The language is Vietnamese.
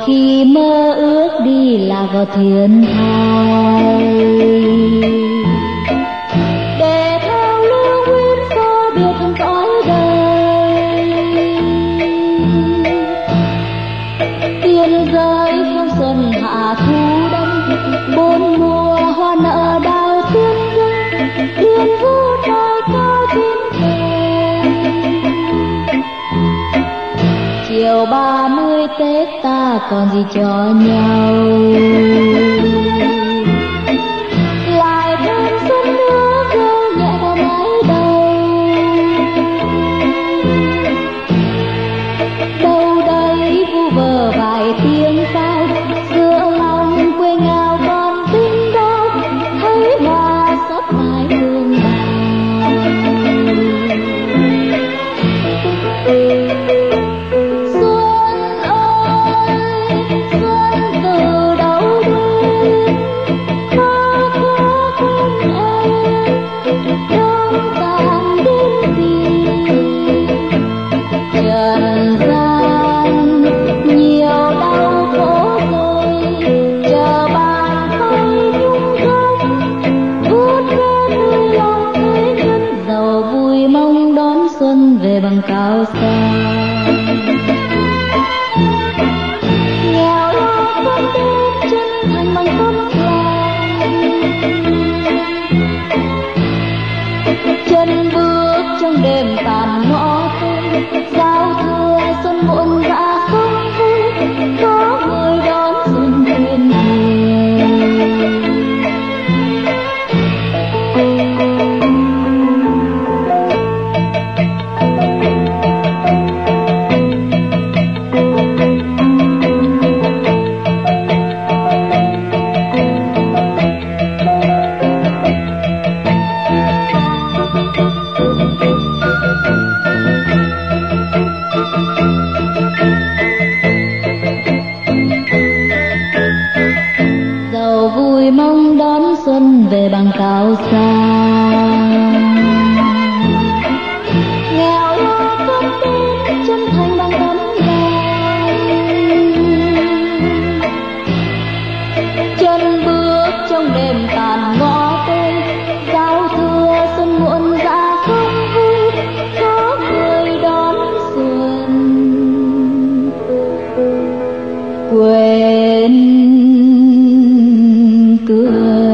khi mơ ước đi lạc vào thiên thai, để theo lưu nguyên xô biệt cõi đời. Tiên giới không xuân hạ thu đông, bốn mùa hoa nở đào tiên dưng, điên vũ trời cao chim trời. Chiều 30 Tết ta còn gì cho nhau, lại thêm xuân nữa rơi nhẹ vào mái đầu. Đâu đây vu vơ vài tiếng sao, giữa lòng quê nghèo còn tin đâu, thấy hoa xót mãi hương đào. Bằng cao xa nghèo lo con đến chân thành bằng tấm lòng, chân bước trong đêm tàn ngõ tối, giao thừa xuân muộn dạ không vui, có người đón xuân thiên mong đón xuân về bằng cao xa. Nghèo lo con đến chân thành bằng tấm lòng, chân bước trong đêm tàn ngõ tối, giao thừa xuân muộn dạ không vui, có người đón xuân quên cười.